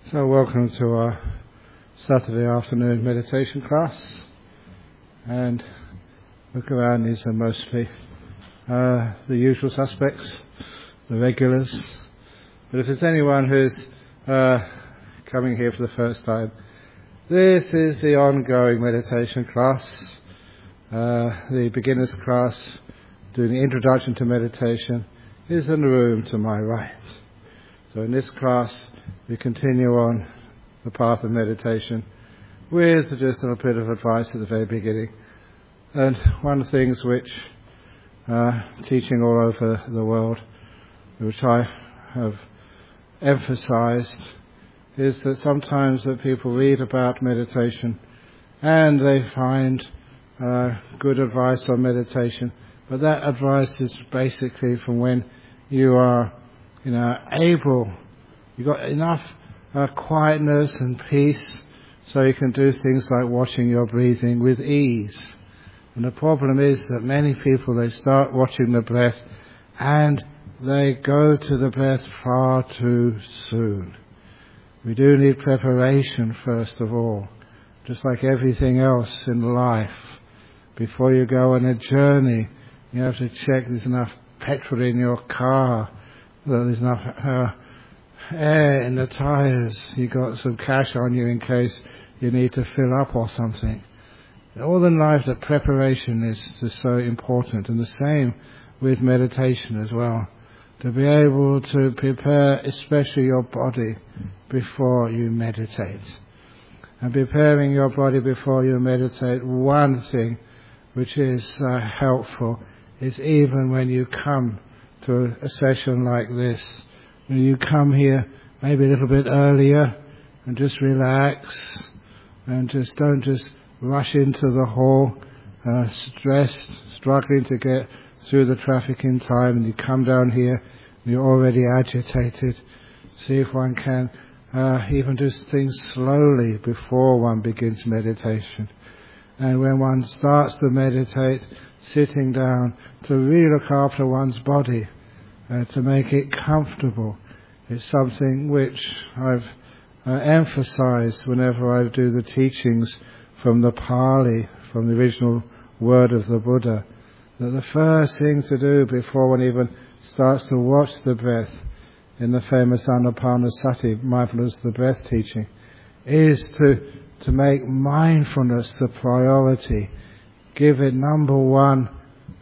So welcome to our Saturday afternoon meditation class, and look around, these are mostly the usual suspects, the regulars, but if there's anyone who's coming here for the first time, this is the ongoing meditation class, the beginner's class doing the introduction to meditation is in the room to my right. So in this class we continue on the path of meditation with just a bit of advice at the very beginning. And one of the things which teaching all over the world, which I have emphasized, is that sometimes that people read about meditation and they find good advice on meditation, but that advice is basically from when you are able, you've got enough quietness and peace so you can do things like watching your breathing with ease. And the problem is that many people, they start watching the breath and they go to the breath far too soon. We do need preparation first of all, just like everything else in life. Before you go on a journey, you have to check there's enough petrol in your car, that there's enough air in the tyres, you got some cash on you in case you need to fill up or something. All in life, that preparation is so important, and the same with meditation as well. To be able to prepare especially your body before you meditate. And preparing your body before you meditate, one thing which is helpful is even when you come to a session like this, when you come here maybe a little bit earlier and just relax and just don't just rush into the hall, stressed, struggling to get through the traffic in time, and you come down here and you're already agitated. See if one can even do things slowly before one begins meditation. And when one starts to meditate, sitting down, to really look after one's body, to make it comfortable. It's something which I've emphasized whenever I do the teachings from the Pali, from the original word of the Buddha, that the first thing to do before one even starts to watch the breath in the famous Anapanasati, mindfulness of the breath teaching, is to make mindfulness the priority. Give it number one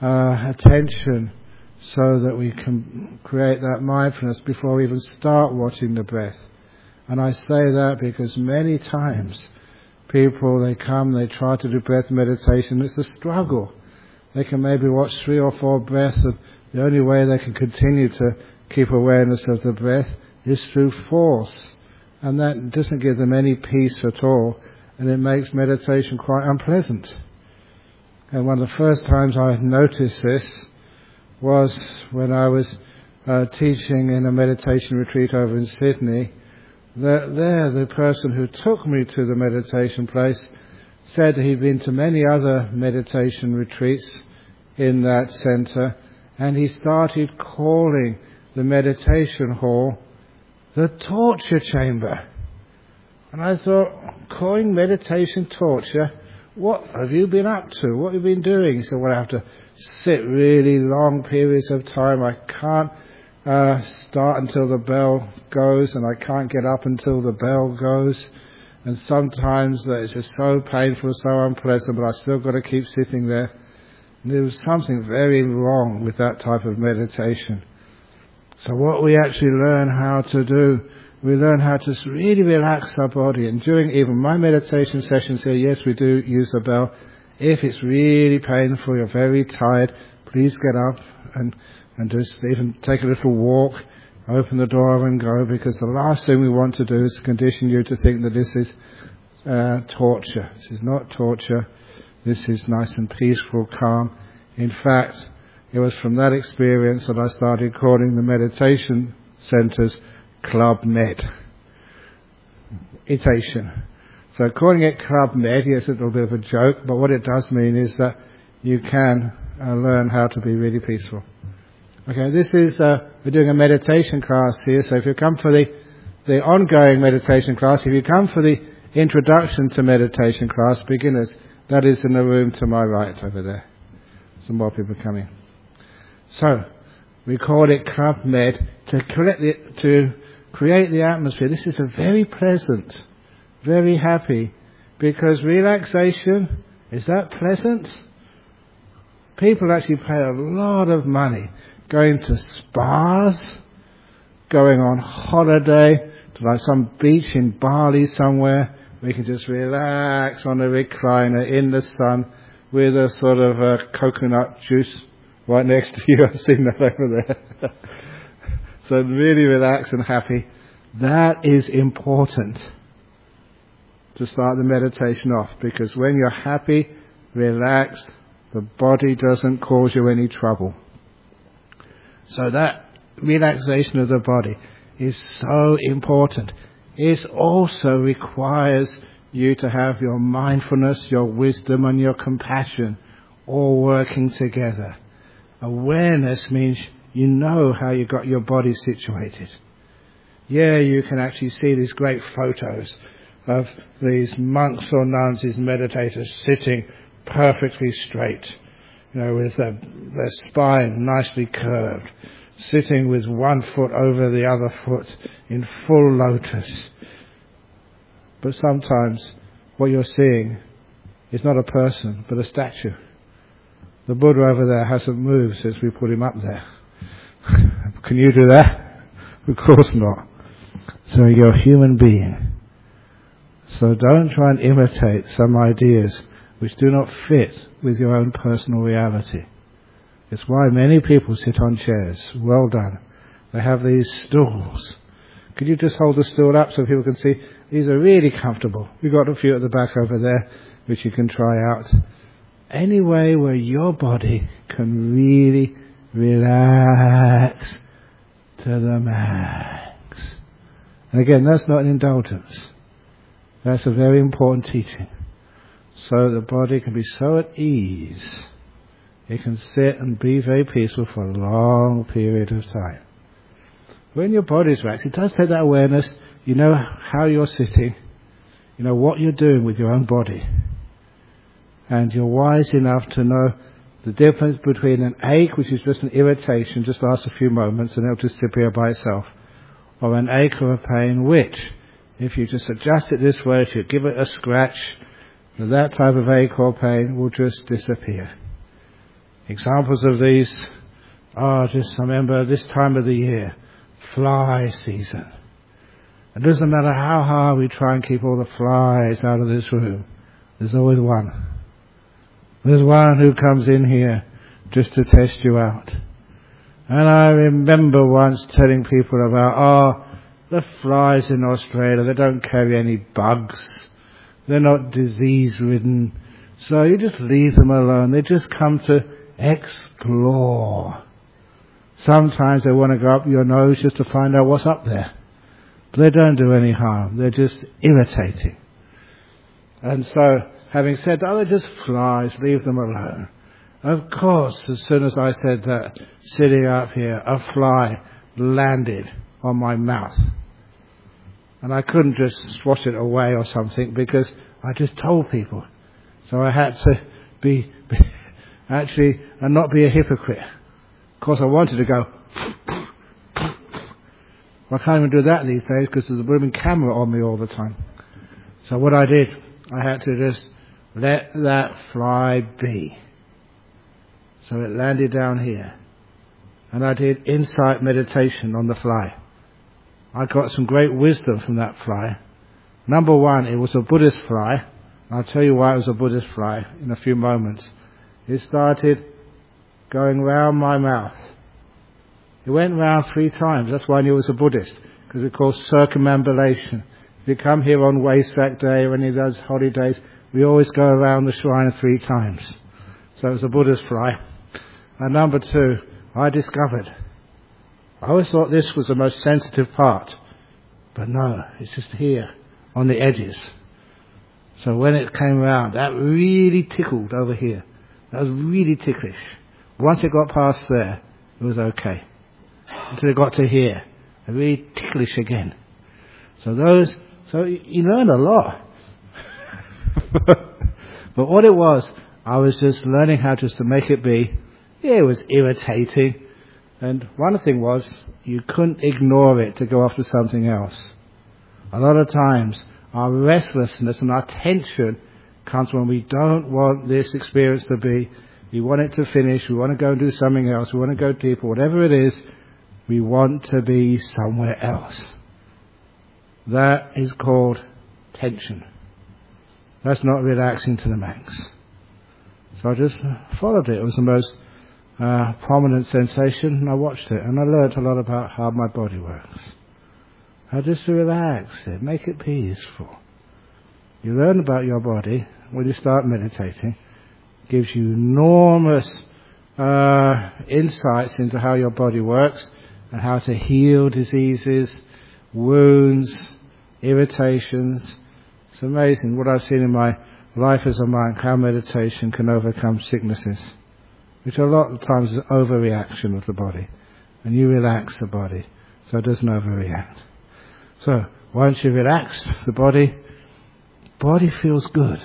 attention so that we can create that mindfulness before we even start watching the breath. And I say that because many times people, they come, they try to do breath meditation, it's a struggle. They can maybe watch 3 or 4 breaths, and the only way they can continue to keep awareness of the breath is through force. And that doesn't give them any peace at all, and it makes meditation quite unpleasant. And one of the first times I noticed this was when I was teaching in a meditation retreat over in Sydney. The person who took me to the meditation place said that he'd been to many other meditation retreats in that centre, and he started calling the meditation hall the torture chamber. And I thought, calling meditation torture? What have you been up to? What have you been doing? He said, well, I have to sit really long periods of time. I can't start until the bell goes, and I can't get up until the bell goes. And sometimes it's just so painful, so unpleasant, but I still got to keep sitting there. And there was something very wrong with that type of meditation. So what we actually learn how to do, we learn how to really relax our body. And during even my meditation sessions here, yes, we do use the bell. If it's really painful, you're very tired, please get up and just even take a little walk, open the door and go, because the last thing we want to do is condition you to think that this is torture. This is not torture. This is nice and peaceful, calm. In fact, it was from that experience that I started calling the meditation centres Club Med. Itation. So calling it Club Med, yes, it's a little bit of a joke, but what it does mean is that you can learn how to be really peaceful. Okay, this is, we're doing a meditation class here, so if you come for the the ongoing meditation class, if you come for the introduction to meditation class, beginners, that is in the room to my right over there. Some more people coming. So, we call it Club Med to create the atmosphere. This is a very pleasant, very happy, because relaxation, is that pleasant? People actually pay a lot of money going to spas, going on holiday to like some beach in Bali somewhere. We can just relax on a recliner in the sun with a sort of a coconut juice right next to you. I've seen that over there. So really relaxed and happy. That is important to start the meditation off, because when you're happy, relaxed, the body doesn't cause you any trouble. So that relaxation of the body is so important. It also requires you to have your mindfulness, your wisdom and your compassion all working together. Awareness means you know how you got your body situated. Yeah, you can actually see these great photos of these monks or nuns, these meditators sitting perfectly straight, with their spine nicely curved, sitting with one foot over the other foot in full lotus. But sometimes what you're seeing is not a person, but a statue. The Buddha over there hasn't moved since we put him up there. Can you do that? Of course not. So you're a human being. So don't try and imitate some ideas which do not fit with your own personal reality. It's why many people sit on chairs. Well done. They have these stools. Could you just hold the stool up so people can see? These are really comfortable. We've got a few at the back over there which you can try out. Any way where your body can really relax to the max. And again, that's not an indulgence. That's a very important teaching. So the body can be so at ease. It can sit and be very peaceful for a long period of time. When your body's relaxed, it does take that awareness. You know how you're sitting. You know what you're doing with your own body. And you're wise enough to know the difference between an ache, which is just an irritation, just lasts a few moments and it'll disappear by itself, or an ache or a pain, which, if you just adjust it this way, if you give it a scratch, that type of ache or pain will just disappear. Examples of these are just, I remember this time of the year, fly season. It doesn't matter how hard we try and keep all the flies out of this room, there's always one. There's one who comes in here just to test you out. And I remember once telling people about, the flies in Australia, they don't carry any bugs. They're not disease-ridden. So you just leave them alone. They just come to explore. Sometimes they want to go up your nose just to find out what's up there. But they don't do any harm. They're just irritating. And so, having said that, they're just flies, leave them alone. Of course, as soon as I said that, sitting up here, a fly landed on my mouth. And I couldn't just swat it away or something because I just told people. So I had to be actually, and not be a hypocrite. Of course I wanted to go, I can't even do that these days because there's a blooming camera on me all the time. So what I did, I had to just let that fly be. So it landed down here. And I did insight meditation on the fly. I got some great wisdom from that fly. Number one, it was a Buddhist fly. I'll tell you why it was a Buddhist fly in a few moments. It started going round my mouth. It went round 3 times. That's why I knew it was a Buddhist, because it's called circumambulation. If you come here on Wesak Day or any of those holidays, we always go around the shrine 3 times. So it was a Buddhist fly. And number 2, I discovered, I always thought this was the most sensitive part, but no, it's just here on the edges. So when it came around, that really tickled over here. That was really ticklish. Once it got past there, it was okay. Until it got to here, really ticklish again. So you learn a lot. But what it was, I was just learning how just to make it be. Yeah, it was irritating. And one thing was, you couldn't ignore it to go after something else. A lot of times, our restlessness and our tension comes when we don't want this experience to be. We want it to finish. We want to go and do something else. We want to go deeper. Whatever it is, we want to be somewhere else. That is called tension. That's not relaxing to the max. So I just followed it. It was the most prominent sensation, and I watched it, and I learned a lot about how my body works. How just to relax it, make it peaceful. You learn about your body when you start meditating. It gives you enormous insights into how your body works and how to heal diseases, wounds, irritations. It's amazing what I've seen in my life as a monk, how meditation can overcome sicknesses, which a lot of times is overreaction of the body. And you relax the body so it doesn't overreact. So once you relax the body feels good.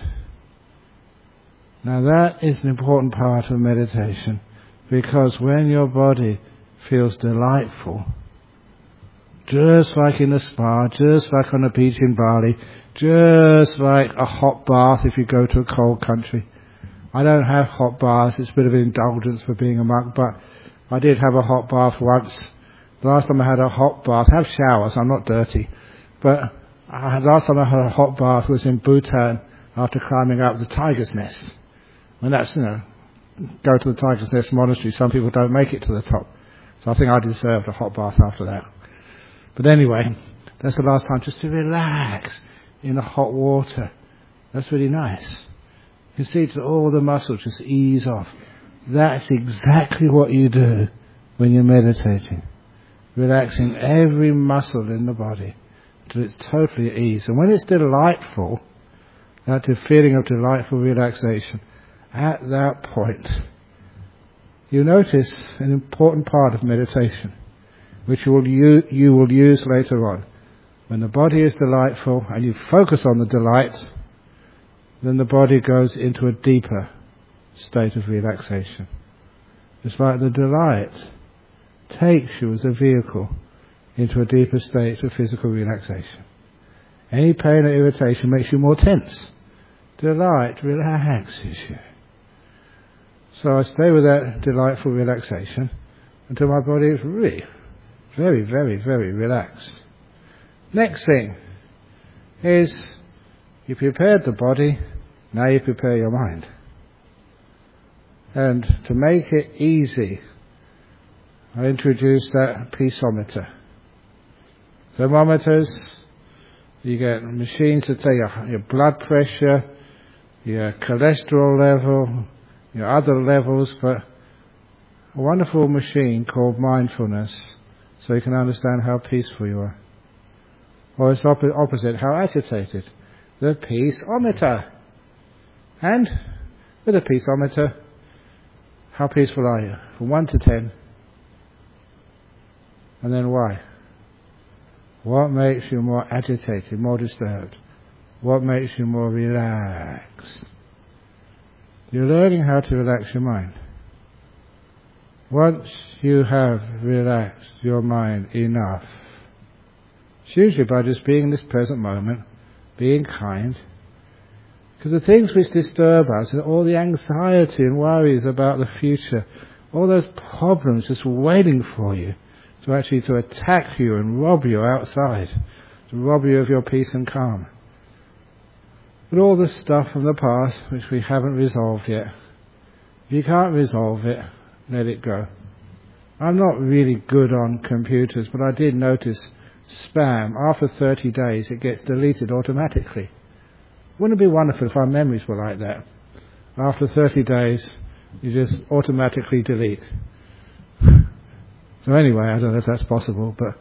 Now that is an important part of meditation, because when your body feels delightful, just like in a spa, just like on a beach in Bali, just like a hot bath if you go to a cold country. I don't have hot baths, it's a bit of an indulgence for being a monk, but I did have a hot bath once. The last time I had a hot bath, I have showers, I'm not dirty, but last time I had a hot bath was in Bhutan after climbing up the Tiger's Nest. And that's, go to the Tiger's Nest monastery, some people don't make it to the top. So I think I deserved a hot bath after that. But anyway, that's the last time, just to relax in the hot water. That's really nice. You see that all the muscles just ease off. That's exactly what you do when you're meditating. Relaxing every muscle in the body till it's totally at ease. And when it's delightful, that feeling of delightful relaxation, at that point, you notice an important part of meditation, which you will use later on. When the body is delightful and you focus on the delight, then the body goes into a deeper state of relaxation. It's like the delight takes you as a vehicle into a deeper state of physical relaxation. Any pain or irritation makes you more tense. Delight relaxes you. So I stay with that delightful relaxation until my body is really very, very, very relaxed. Next thing is, you prepared the body, now you prepare your mind. And to make it easy, I introduced that peaceometer. Thermometers, you get machines that take your blood pressure, your cholesterol level, your other levels, but a wonderful machine called mindfulness, so you can understand how peaceful you are. Or it's opposite, how agitated. The peaceometer. And with a peaceometer, how peaceful are you? From 1 to 10. And then why? What makes you more agitated, more disturbed? What makes you more relaxed? You're learning how to relax your mind. Once you have relaxed your mind enough, it's usually by just being in this present moment, being kind, because the things which disturb us, and all the anxiety and worries about the future, all those problems just waiting for you to attack you and rob you outside, to rob you of your peace and calm. But all the stuff from the past which we haven't resolved yet, if you can't resolve it, let it go. I'm not really good on computers, but I did notice spam, after 30 days it gets deleted automatically. Wouldn't it be wonderful if our memories were like that? After 30 days you just automatically delete. So anyway, I don't know if that's possible, but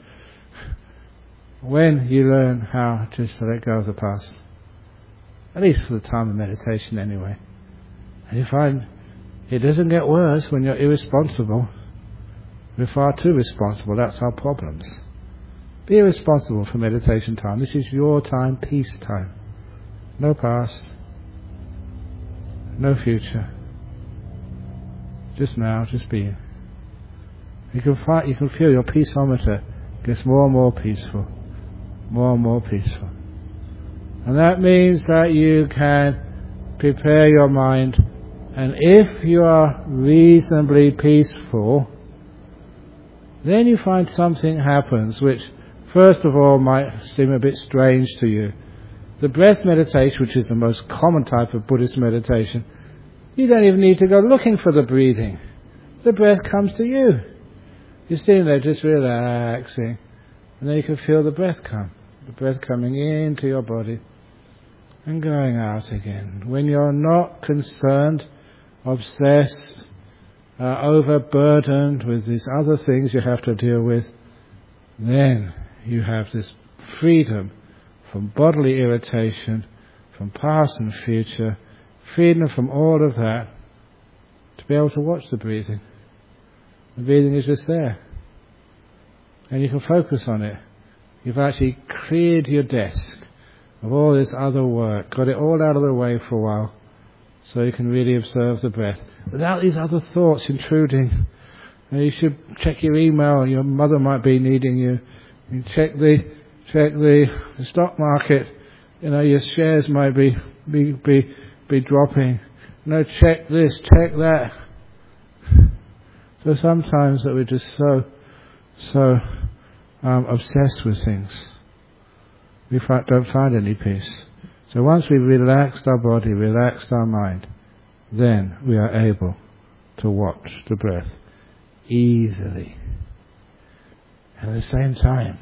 when you learn how just to let go of the past, at least for the time of meditation anyway, and you find it doesn't get worse when you're irresponsible. We're far too responsible, that's our problems. Be responsible for meditation time. This is your time, peace time. No past, no future. Just now, just being. You can feel your peaceometer gets more and more peaceful, more and more peaceful. And that means that you can prepare your mind, and if you are reasonably peaceful, then you find something happens which first of all might seem a bit strange to you. The breath meditation, which is the most common type of Buddhist meditation, you don't even need to go looking for the breathing. The breath comes to you. You're sitting there just relaxing, and then you can feel the breath come. The breath coming into your body and going out again. When you're not concerned, obsessed, overburdened with these other things you have to deal with, then you have this freedom from bodily irritation, from past and future, freedom from all of that, to be able to watch the breathing. The breathing is just there. And you can focus on it. You've actually cleared your desk of all this other work, got it all out of the way for a while, so you can really observe the breath without these other thoughts intruding. You should check your email. Your mother might be needing you. You check the stock market. Your shares might be dropping. Check this, check that. So sometimes that we're just so obsessed with things, we don't find any peace. So once we've relaxed our body, relaxed our mind, then we are able to watch the breath easily. And at the same time,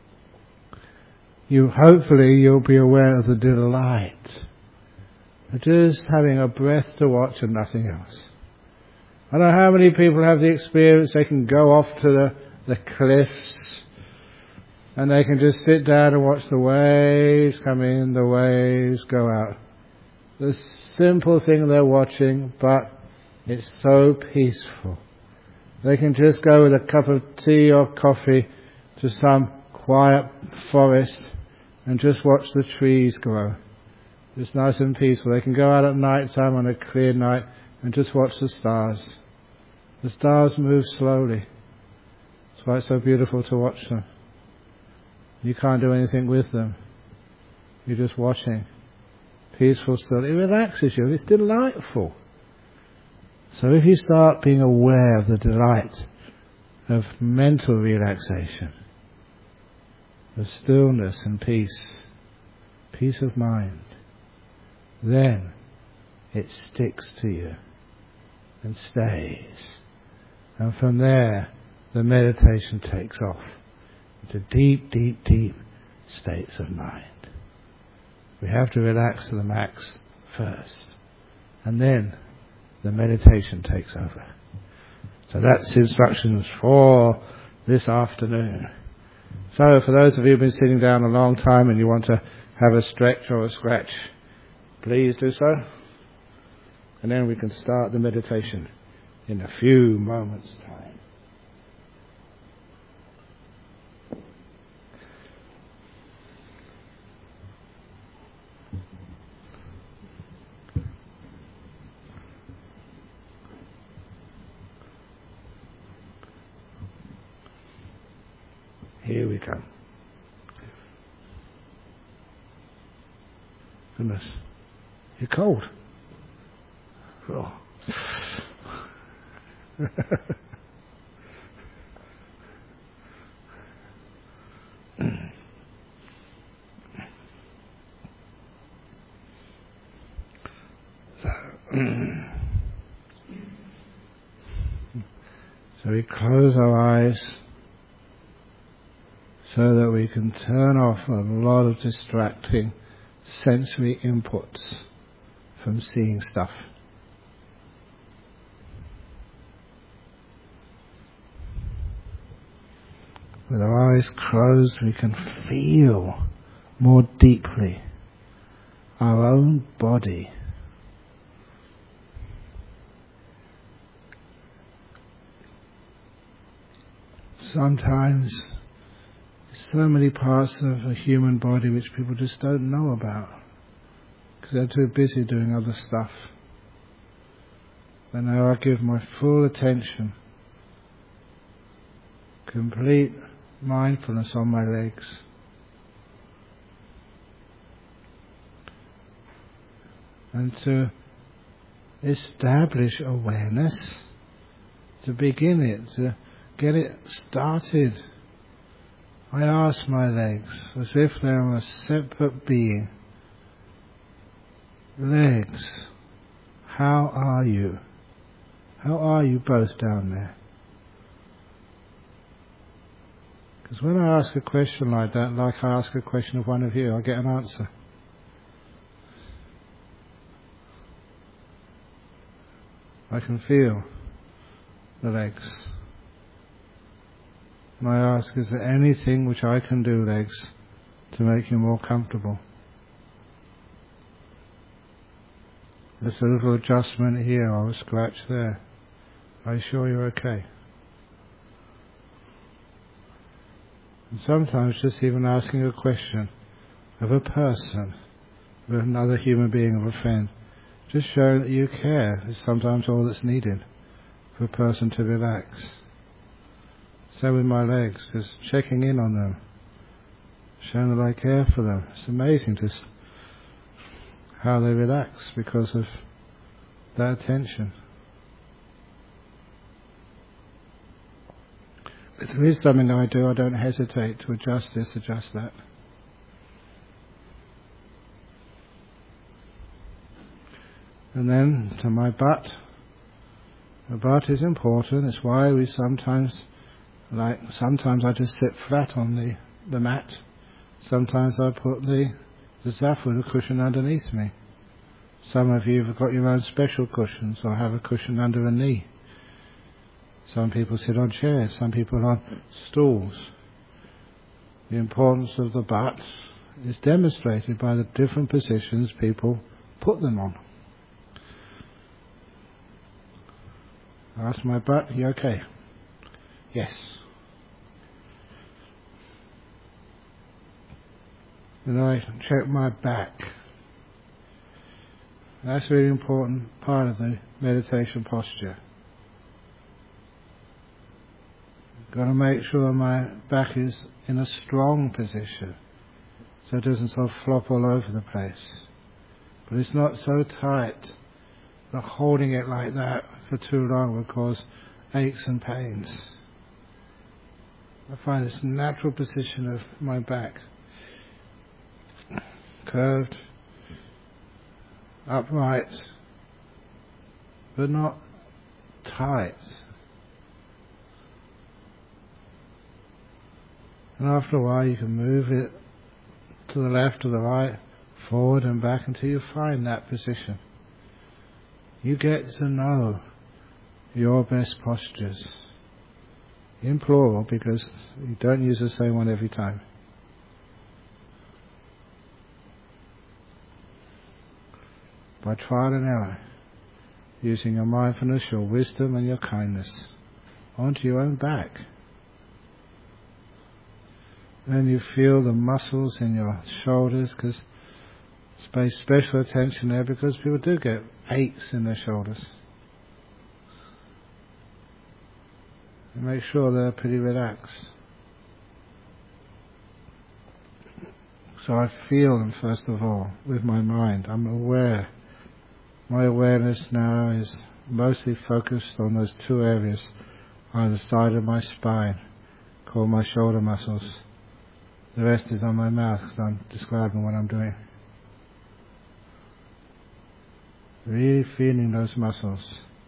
you'll be aware of the delight of just having a breath to watch and nothing else. I don't know how many people have the experience they can go off to the cliffs and they can just sit down and watch the waves come in, the waves go out. The simple thing they're watching, but it's so peaceful. They can just go with a cup of tea or coffee to some quiet forest and just watch the trees grow. It's nice and peaceful. They can go out at night time on a clear night and just watch the stars. The stars move slowly. That's why it's so beautiful to watch them. You can't do anything with them. You're just watching. Peaceful still. It relaxes you. It's delightful. So if you start being aware of the delight of mental relaxation, of stillness and peace of mind, then it sticks to you and stays. And from there, the meditation takes off into deep, deep, deep states of mind. We have to relax to the max first, and then the meditation takes over. So that's instructions for this afternoon. So for those of you who've been sitting down a long time and you want to have a stretch or a scratch, please do so. And then we can start the meditation in a few moments' time. Here we come. Goodness, you're cold. Oh. So we close our eyes so that we can turn off a lot of distracting sensory inputs from seeing stuff. With our eyes closed, we can feel more deeply our own body. Sometimes There's so many parts of a human body which people just don't know about because they're too busy doing other stuff. And now I give my full attention, complete mindfulness on my legs. And to establish awareness, to begin it, to get it started, I ask my legs as if they were a separate being. Legs, how are you? How are you both down there? Because when I ask a question like that, like I ask a question of one of you, I get an answer. I can feel the legs. And I ask, is there anything which I can do, legs, to make you more comfortable? There's a little adjustment here, or a scratch there. Are you sure you're okay? And sometimes just even asking a question of a person, of another human being, of a friend, just showing that you care is sometimes all that's needed for a person to relax. So with my legs, just checking in on them, showing that I care for them. It's amazing just how they relax because of that attention. If there is something I do, I don't hesitate to adjust this, adjust that. And then to my butt. The butt is important. It's why we sometimes I just sit flat on the mat. Sometimes I put the zafu, the cushion, underneath me. Some of you have got your own special cushions or have a cushion under a knee. Some people sit on chairs, some people on stools. The importance of the butt is demonstrated by the different positions people put them on. I ask my butt, you okay? Yes. And I check my back. That's a really important part of the meditation posture. Got to make sure my back is in a strong position so it doesn't sort of flop all over the place. But it's not so tight that holding it like that for too long will cause aches and pains. I find this natural position of my back curved, upright, but not tight. And after a while you can move it to the left or the right, forward and back until you find that position. You get to know your best postures. In plural, because you don't use the same one every time. By trial and error, using your mindfulness, your wisdom and your kindness onto your own back. Then you feel the muscles in your shoulders, because pay special attention there, because people do get aches in their shoulders. And make sure they're pretty relaxed. So I feel them first of all with my mind. I'm aware. My awareness now is mostly focused on those two areas either side of my spine, called my shoulder muscles. The rest is on my mouth because I'm describing what I'm doing. Really feeling those muscles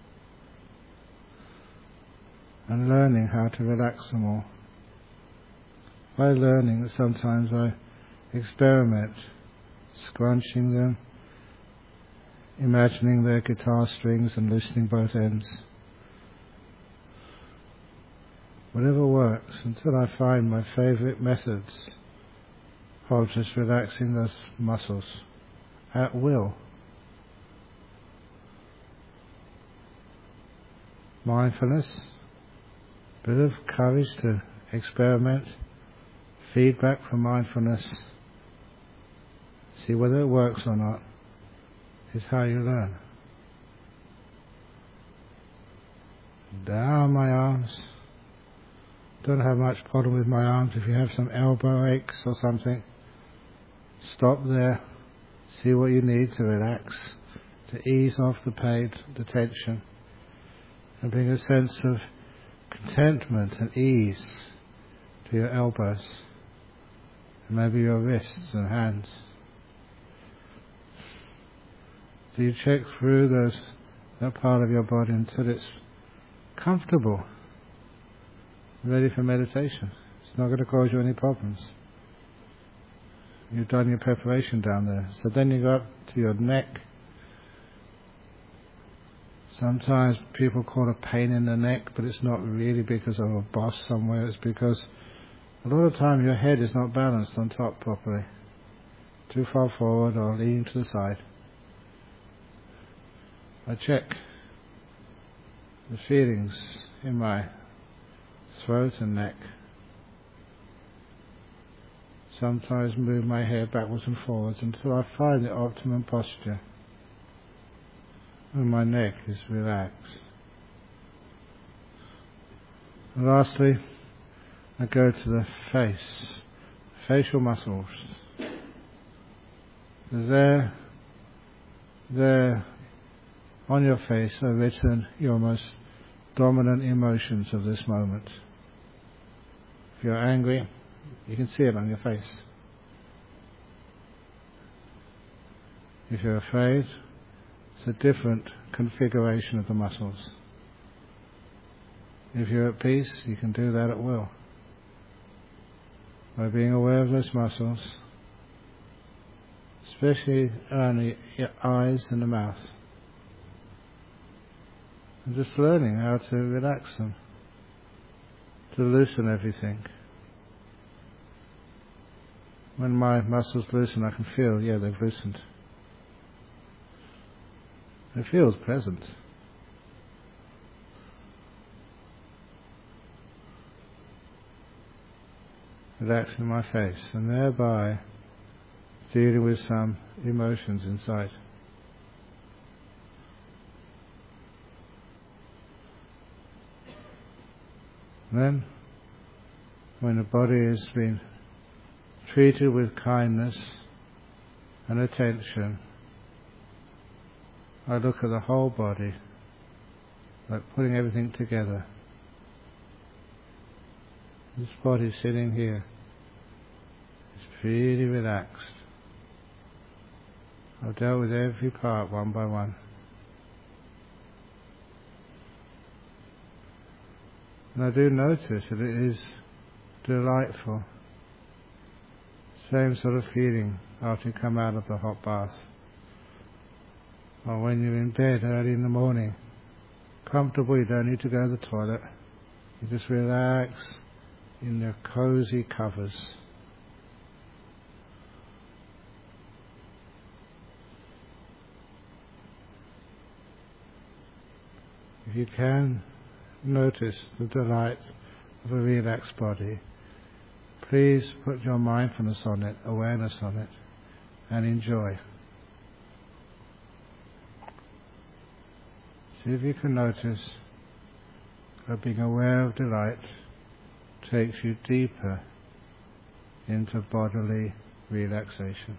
and learning how to relax them all. By learning that sometimes I experiment, scrunching them, imagining their guitar strings and loosening both ends. Whatever works until I find my favourite methods of just relaxing those muscles at will. Mindfulness, bit of courage to experiment, feedback from mindfulness, see whether it works or not, is how you learn. Down my arms. Don't have much problem with my arms. If you have some elbow aches or something, stop there. See what you need to relax, to ease off the pain, the tension, and bring a sense of contentment and ease to your elbows, and maybe your wrists and hands. So you check through that part of your body until it's comfortable, ready for meditation. It's not going to cause you any problems. You've done your preparation down there. So then you go up to your neck. Sometimes people call it pain in the neck, but it's not really because of a boss somewhere. It's because a lot of time your head is not balanced on top properly. Too far forward or leaning to the side. I check the feelings in my throat and neck. Sometimes move my hair backwards and forwards until I find the optimum posture when my neck is relaxed. And lastly, I go to the face, facial muscles. Because there on your face are written your most dominant emotions of this moment. If you're angry, you can see it on your face. If you're afraid, it's a different configuration of the muscles. If you're at peace, you can do that at will. By being aware of those muscles, especially around your eyes and the mouth. And just learning how to relax them, to loosen everything. When my muscles loosen, I can feel, they've loosened. It feels pleasant. Relaxing my face, and thereby dealing with some emotions inside. Then, when the body has been treated with kindness and attention, I look at the whole body, like putting everything together. This body sitting here is really relaxed. I've dealt with every part one by one. And I do notice that it is delightful. Same sort of feeling after you come out of the hot bath. Or when you're in bed early in the morning. Comfortable, you don't need to go to the toilet. You just relax in your cozy covers. If you can notice the delight of a relaxed body, please put your mindfulness on it, awareness on it, and enjoy. See if you can notice that being aware of delight takes you deeper into bodily relaxation.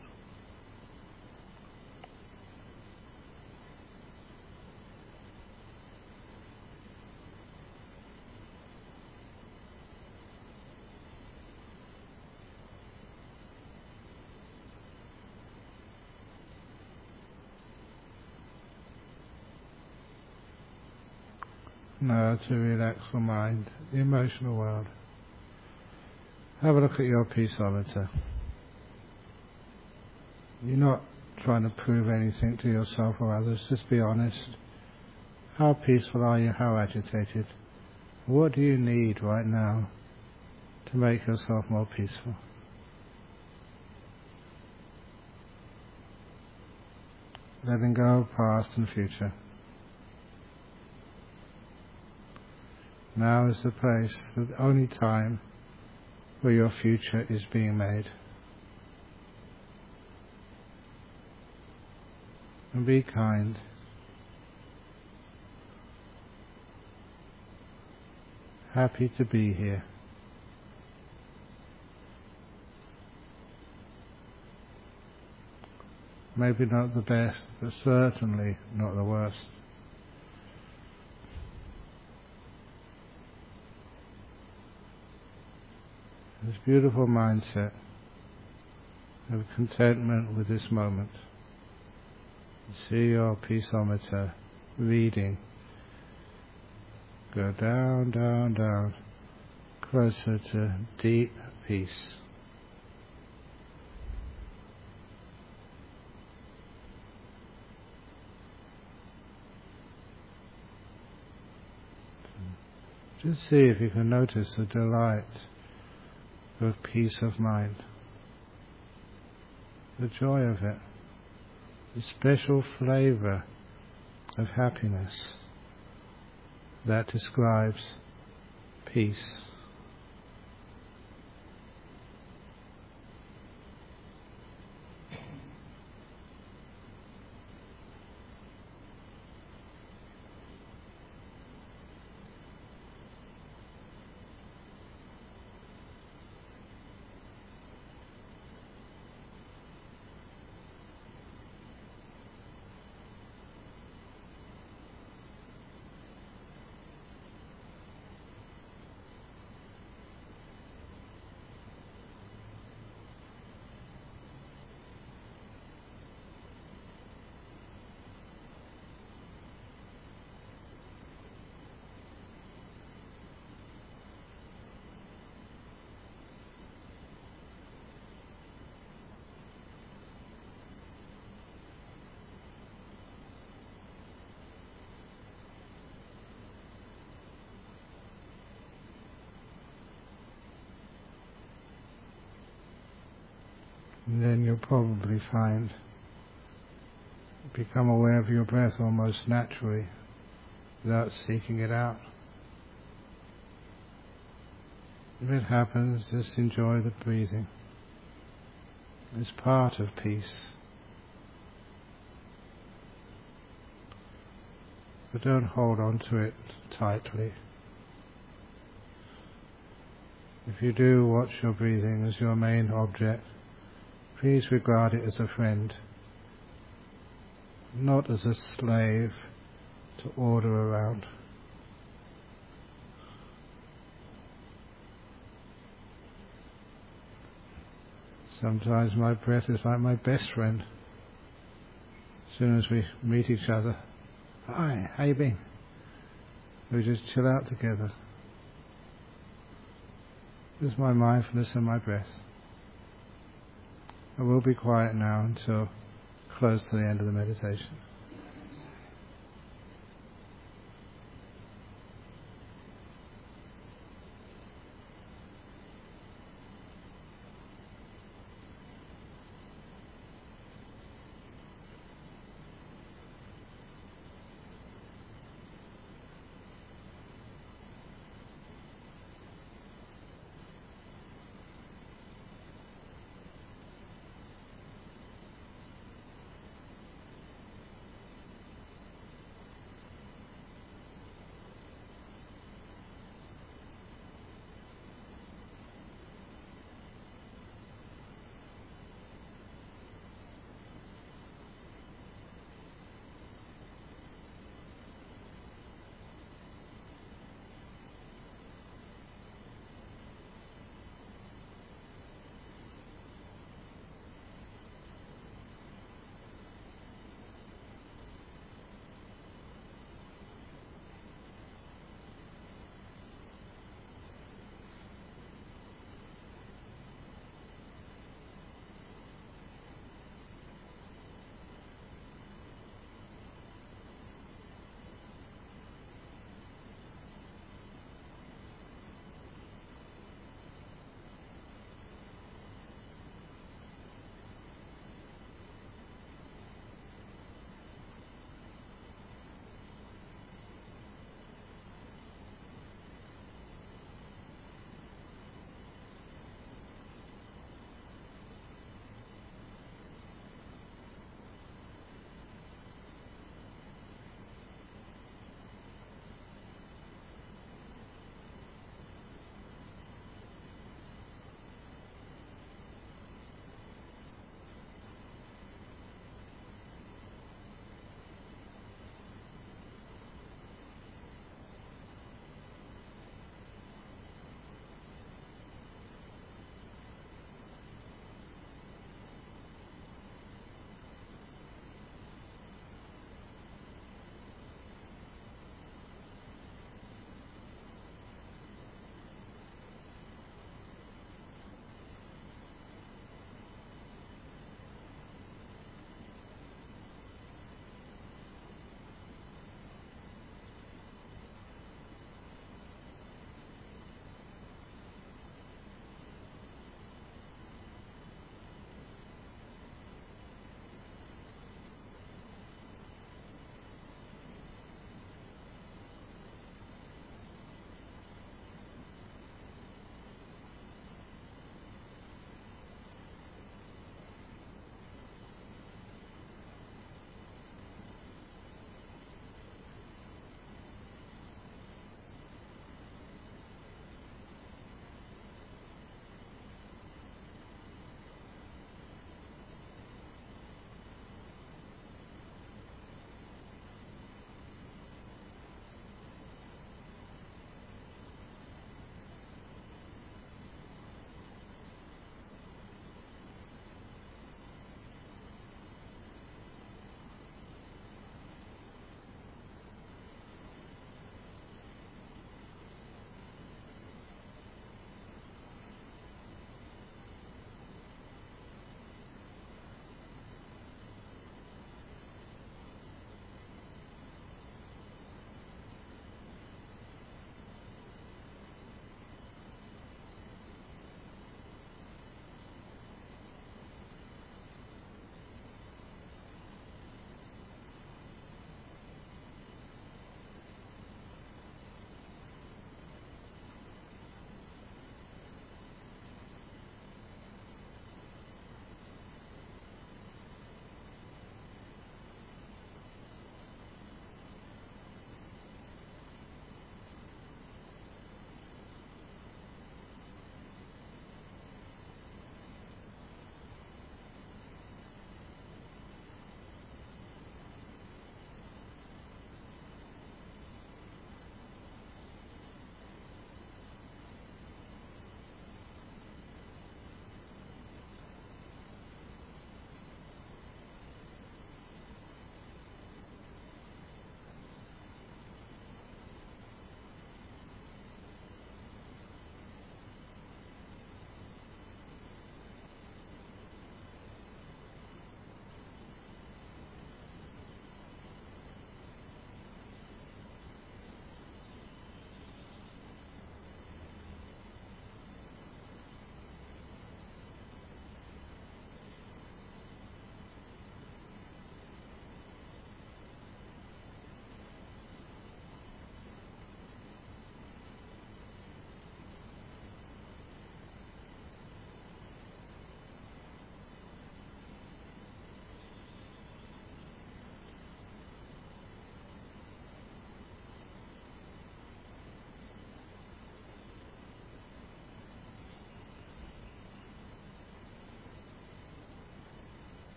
Now to relax the mind, the emotional world. Have a look at your peaceometer. You're not trying to prove anything to yourself or others, just be honest. How peaceful are you? How agitated? What do you need right now to make yourself more peaceful? Letting go of past and future. Now is the place, the only time for your future is being made. And be kind. Happy to be here. Maybe not the best, but certainly not the worst. This beautiful mindset of contentment with this moment. See your peaceometer reading go down, down, down, closer to deep peace. Just see if you can notice the delight of peace of mind, the joy of it, the special flavor of happiness that describes peace. And then you'll probably become aware of your breath almost naturally, without seeking it out. If it happens, just enjoy the breathing. It's part of peace. But don't hold on to it tightly. If you do watch your breathing as your main object, please regard it as a friend, not as a slave to order around. Sometimes my breath is like my best friend. As soon as we meet each other, hi, how you been? We just chill out together. This is my mindfulness and my breath. I will be quiet now until close to the end of the meditation.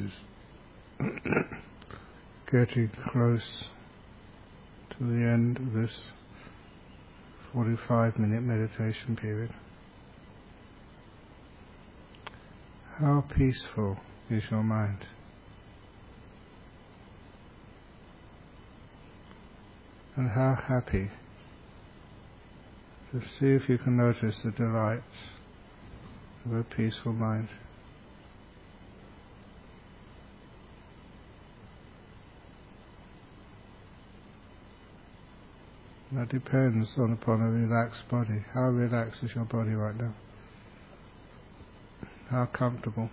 just getting close to the end of this 45-minute meditation period. How peaceful is your mind? And how happy? Just see if you can notice the delight of a peaceful mind. That depends upon a relaxed body. How relaxed is your body right now? How comfortable?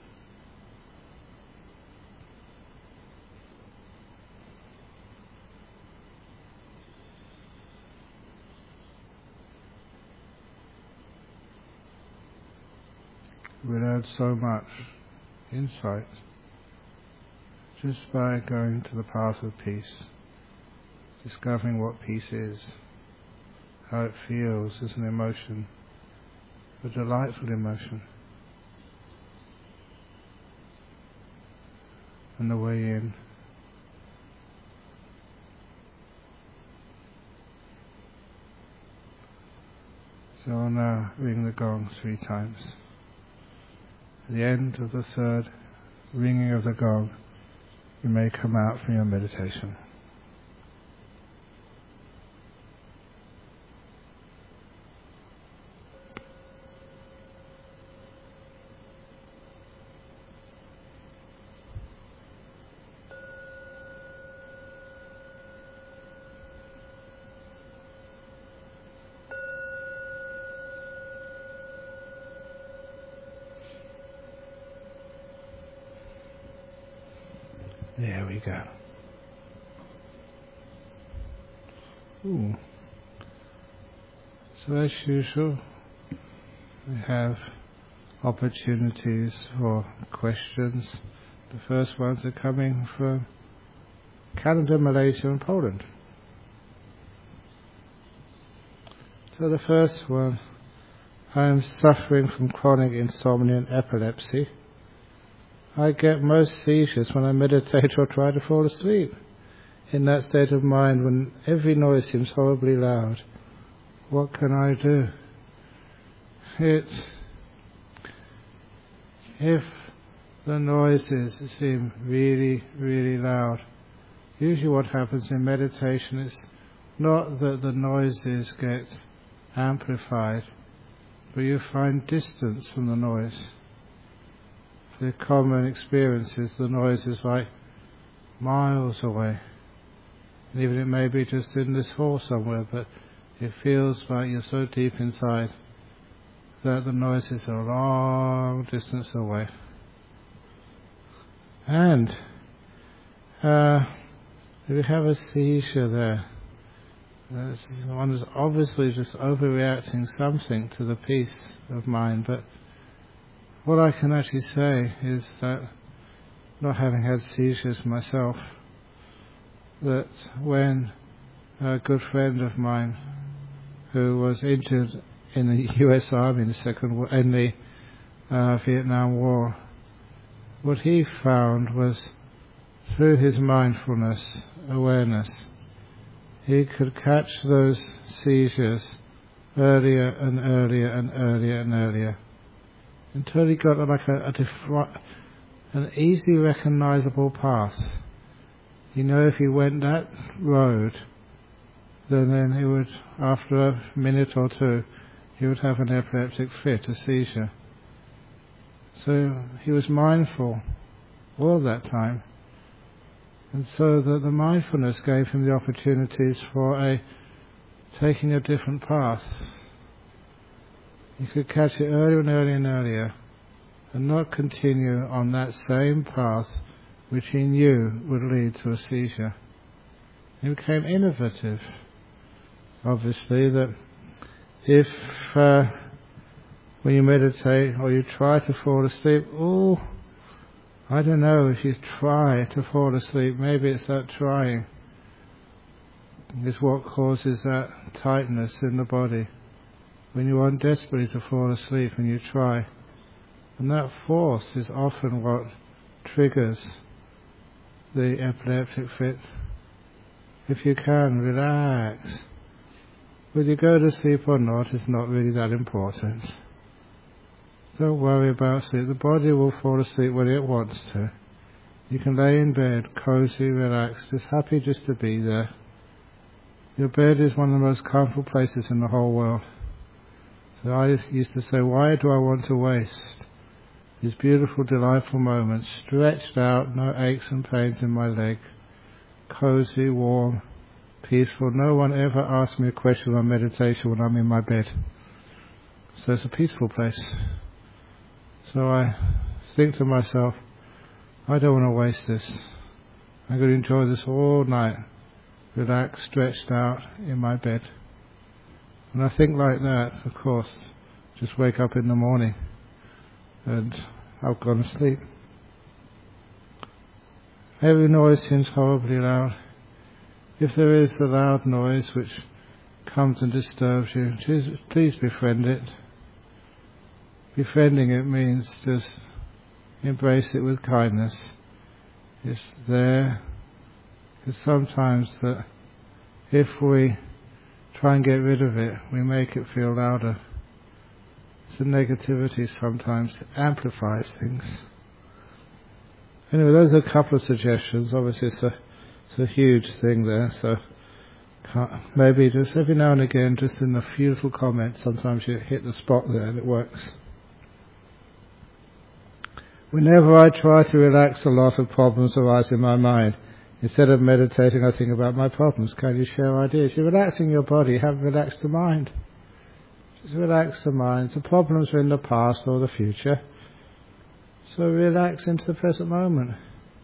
We learn so much insight just by going to the path of peace, discovering what peace is, how it feels as an emotion, a delightful emotion, and the way in. So I'll now ring the gong 3 times. At the end of the 3rd ringing of the gong, you may come out from your meditation. There we go. Ooh. So as usual, we have opportunities for questions. The first ones are coming from Canada, Malaysia and Poland. So the first one, I am suffering from chronic insomnia and epilepsy. I get most seizures when I meditate or try to fall asleep. In that state of mind, when every noise seems horribly loud, what can I do? If the noises seem really, really loud, usually what happens in meditation is not that the noises get amplified, but you find distance from the noise. The common experience is the noise is like miles away. And even it may be just in this hall somewhere, but it feels like you're so deep inside that the noises are a long distance away. And if you have a seizure there, one is obviously just overreacting something to the peace of mind, but what I can actually say is that, not having had seizures myself, that when a good friend of mine who was injured in the US Army in the Vietnam War, what he found was through his mindfulness awareness, he could catch those seizures earlier and earlier and earlier and earlier, until he got like an easily recognizable path. You know, if he went that road, then he would, after a minute or two, he would have an epileptic fit, a seizure. So he was mindful all that time. And so that the mindfulness gave him the opportunities for taking a different path. You could catch it earlier and earlier and earlier, and not continue on that same path which he knew would lead to a seizure. He became innovative. Obviously, that if when you meditate or you try to fall asleep, I don't know, if you try to fall asleep, maybe it's that trying is what causes that tightness in the body. When you want desperately to fall asleep and you try. And that force is often what triggers the epileptic fit. If you can, relax. Whether you go to sleep or not is not really that important. Don't worry about sleep. The body will fall asleep when it wants to. You can lay in bed, cozy, relaxed, just happy just to be there. Your bed is one of the most comfortable places in the whole world. So I used to say, why do I want to waste these beautiful, delightful moments, stretched out, no aches and pains in my leg, cozy, warm, peaceful. No one ever asks me a question on meditation when I'm in my bed. So it's a peaceful place. So I think to myself, I don't want to waste this. I'm going to enjoy this all night, relaxed, stretched out in my bed. And I think like that, of course, just wake up in the morning and I've gone to sleep. Every noise seems horribly loud. If there is a loud noise which comes and disturbs you, please befriend it. Befriending it means just embrace it with kindness. It's there. Because sometimes that if we try and get rid of it, we make it feel louder. So negativity sometimes amplifies things. Anyway, those are a couple of suggestions. Obviously it's a huge thing there, so maybe just every now and again, just in a beautiful comment, sometimes you hit the spot there and it works. Whenever I try to relax, a lot of problems arise in my mind. Instead of meditating, I think about my problems. Can you share ideas? You're relaxing your body, you haven't relaxed the mind. Just relax the mind. The problems are in the past or the future. So relax into the present moment.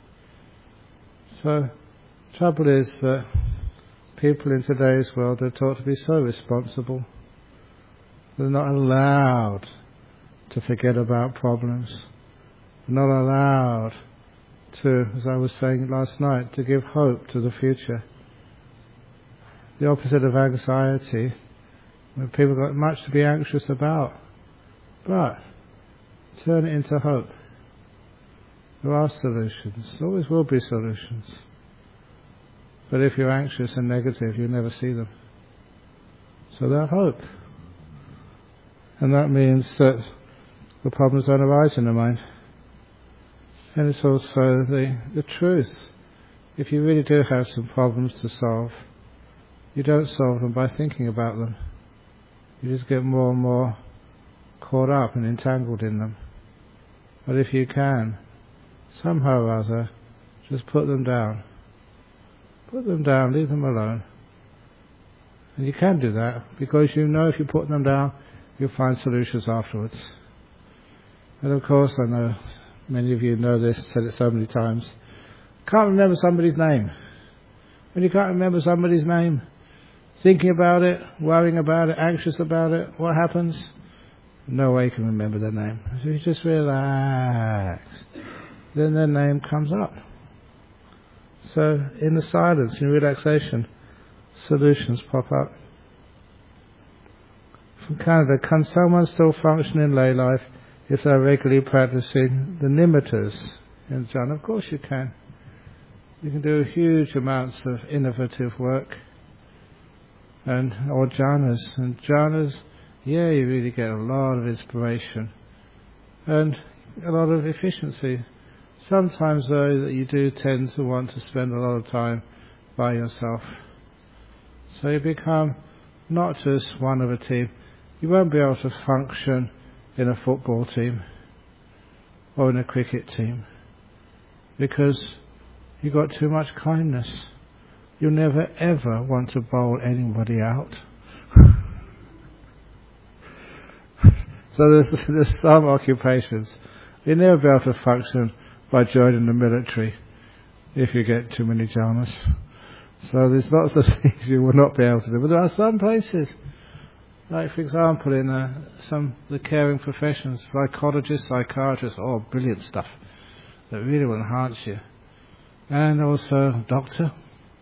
So, the trouble is that people in today's world are taught to be so responsible. They're not allowed to forget about problems. They're not allowed to, as I was saying last night, to give hope to the future. The opposite of anxiety, when people got much to be anxious about. But turn it into hope. There are solutions. There always will be solutions. But if you're anxious and negative, you never see them. So there's hope. And that means that the problems don't arise in the mind. And it's also the truth. If you really do have some problems to solve, you don't solve them by thinking about them. You just get more and more caught up and entangled in them. But if you can, somehow or other, just put them down. Put them down, leave them alone. And you can do that, because you know if you put them down, you'll find solutions afterwards. And of course, I know many of you know this, said it so many times. Can't remember somebody's name. When you can't remember somebody's name, thinking about it, worrying about it, anxious about it, what happens? No way you can remember their name. So you just relax. Then their name comes up. So in the silence, in relaxation, solutions pop up. From Canada, can someone still function in lay life if they're regularly practicing the nimittas in jhana? Of course you can. You can do huge amounts of innovative work or jhanas. And jhanas, yeah, you really get a lot of inspiration and a lot of efficiency. Sometimes though that you do tend to want to spend a lot of time by yourself. So you become not just one of a team. You won't be able to function in a football team or in a cricket team because you've got too much kindness. You'll never ever want to bowl anybody out. So there's some occupations you'll never be able to function by joining the military if you get too many jhanas. So there's lots of things you will not be able to do. But there are some places, like for example in the caring professions, psychologists, psychiatrists, brilliant stuff that really will enhance you. And also doctor.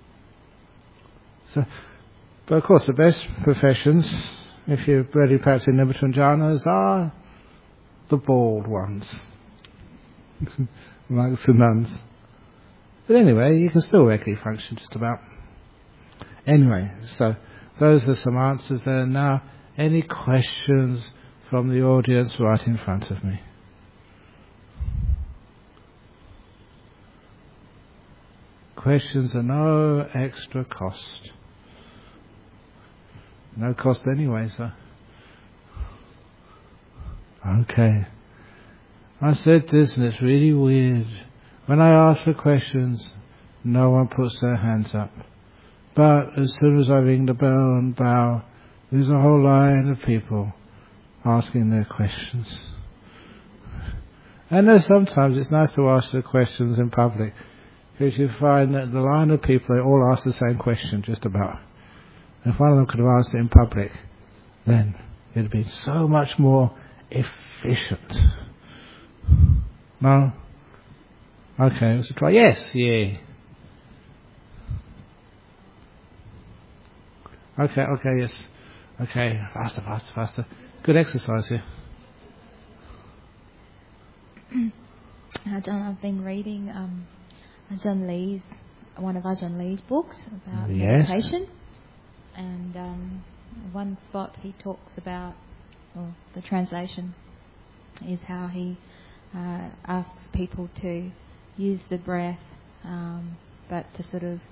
So, but of course the best professions, if you're really practicing nimitta and jhanas, are the bald ones. Amongst the nuns. But anyway, you can still regularly function just about. Anyway, so those are some answers there. Now, any questions from the audience right in front of me? Questions are no extra cost. No cost anyway, so. Okay. I said this and it's really weird. When I ask for questions, no one puts their hands up. But as soon as I ring the bell and bow, there's a whole line of people asking their questions. And there's sometimes it's nice to ask the questions in public, because you find that the line of people, they all ask the same question just about. If one of them could have asked it in public, then it would be so much more efficient. No? Okay, let's try. Yes, yeah. Okay, yes. Okay, faster. Good exercise here. John, I've been reading one of Ajahn Lee's books about meditation. And one spot he talks about, or the translation is how he asks people to use the breath, but to sort of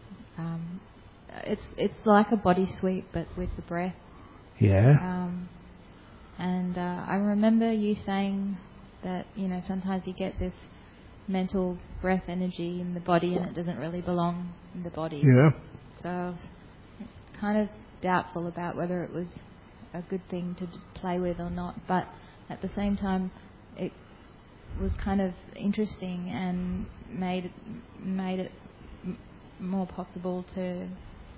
it's like a body sweep, but with the breath. Yeah. And I remember you saying that sometimes you get this mental breath energy in the body, and it doesn't really belong in the body. Yeah. So I was kind of doubtful about whether it was a good thing to play with or not, but at the same time it was kind of interesting and made it more possible to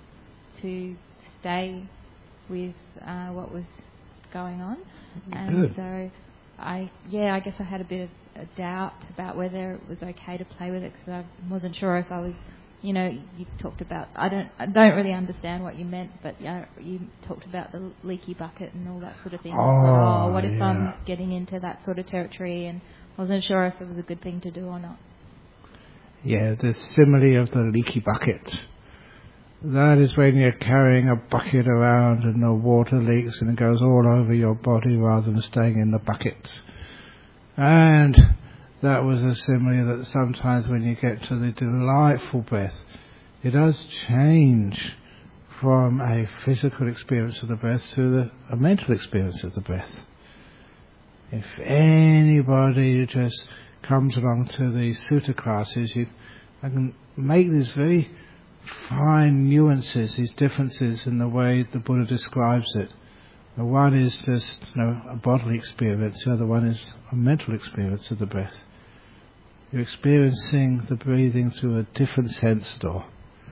stay with what was going on. And Good. so I guess I had a bit of a doubt about whether it was okay to play with it, because I wasn't sure if I was, you talked about, I don't really understand what you meant, but you talked about the leaky bucket and all that sort of thing. What if I'm getting into that sort of territory, and I wasn't sure if it was a good thing to do or not. Yeah, the simile of the leaky bucket. That is when you're carrying a bucket around and the water leaks and it goes all over your body rather than staying in the bucket. And that was a simile that sometimes when you get to the delightful breath, it does change from a physical experience of the breath to a mental experience of the breath. If anybody just comes along to the sutta classes, I can make these very fine nuances, these differences in the way the Buddha describes it. The one is just a bodily experience, the other one is a mental experience of the breath. You're experiencing the breathing through a different sense door.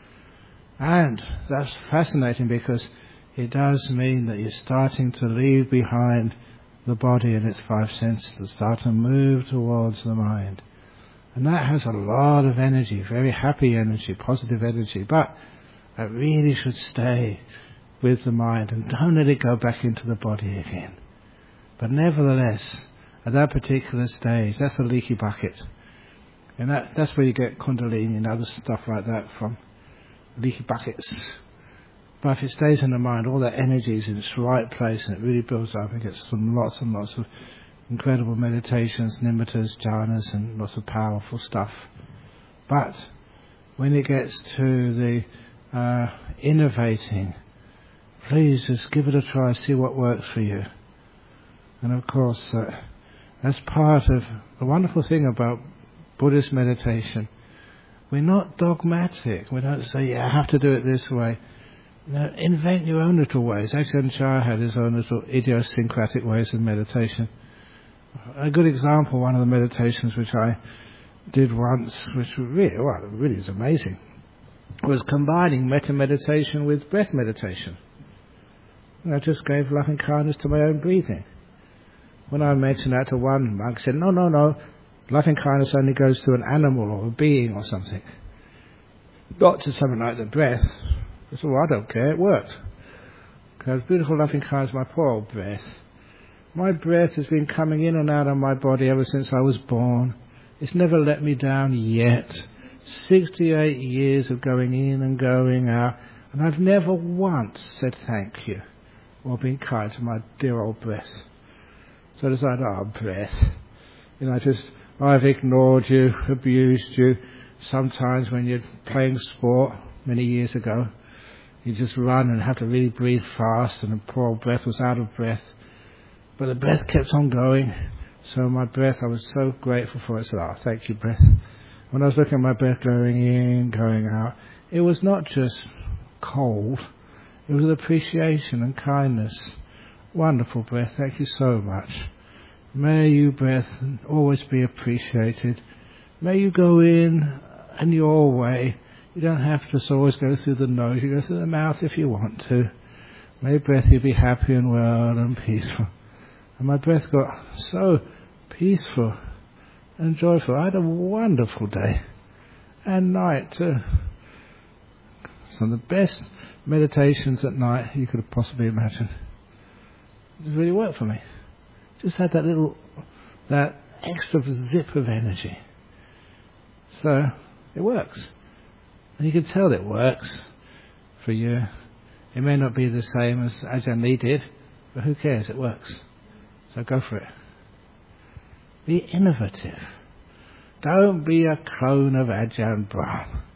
And that's fascinating, because it does mean that you're starting to leave behind the body and its five senses and start to move towards the mind. And that has a lot of energy, very happy energy, positive energy, but that really should stay with the mind and don't let it go back into the body again. But nevertheless, at that particular stage, that's a leaky bucket. And that's where you get Kundalini and other stuff like that from, leaky buckets. But if it stays in the mind, all that energy is in its right place and it really builds up and gets lots and lots of incredible meditations, nimittas, jhanas, and lots of powerful stuff. But when it gets to the innovating, please just give it a try, see what works for you. And of course, that's part of the wonderful thing about Buddhist meditation. We're not dogmatic. We don't say, I have to do it this way. No, invent your own little ways. Ajahn Chah had his own little idiosyncratic ways of meditation. A good example, one of the meditations which I did once, which really is amazing, was combining metta meditation with breath meditation. And I just gave loving kindness to my own breathing. When I mentioned that to one monk, he said, no, loving kindness only goes to an animal or a being or something, not to something like the breath. I said, I don't care, it worked. Because beautiful loving kindness, my poor old breath. My breath has been coming in and out of my body ever since I was born. It's never let me down yet. 68 years of going in and going out, and I've never once said thank you or been kind to my dear old breath. So I decided, breath. I've ignored you, abused you. Sometimes when you're playing sport many years ago, you just run and have to really breathe fast, and the poor old breath was out of breath. But the breath kept on going. So my breath, I was so grateful for it. I said, thank you, breath. When I was looking at my breath going in, going out, it was not just cold. It was appreciation and kindness. Wonderful breath. Thank you so much. May you, breath, always be appreciated. May you go in your way. You don't have to always go through the nose. You go through the mouth if you want to. May, breath, you be happy and well and peaceful. And my breath got so peaceful and joyful. I had a wonderful day and night too. Some of the best meditations at night you could have possibly imagined. It just really worked for me. Just had that extra zip of energy. So it works. And you can tell it works for you. It may not be the same as Ajahn Lee did, but who cares? It works. So go for it. Be innovative. Don't be a clone of Ajahn Brahm.